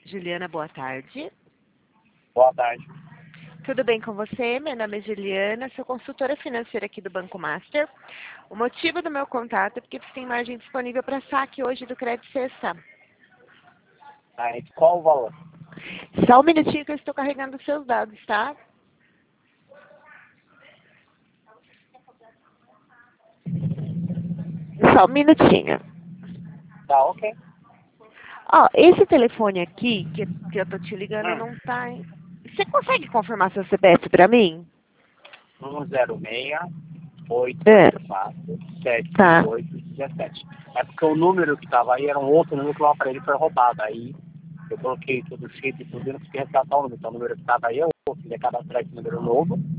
Juliana, boa tarde. Boa tarde. Tudo bem com você? Meu nome é Juliana, sou consultora financeira aqui do Banco Master. O motivo do meu contato é porque você tem margem disponível para saque hoje do Crédito Sexta. Aí, qual o valor? Só um minutinho que eu estou carregando os seus dados, tá? Só um minutinho. Tá, ok. Ó, esse telefone aqui que eu tô te ligando não tá... Você consegue confirmar seu CPF para mim? 106 8 É. 4 7 Tá. 8 17. É porque o número que tava aí era um outro número que o aparelho foi roubado. Aí eu coloquei tudo chip e tudo e não consegui resgatar o número. Então o número que tava aí é outro. Ele é cadastrar esse número novo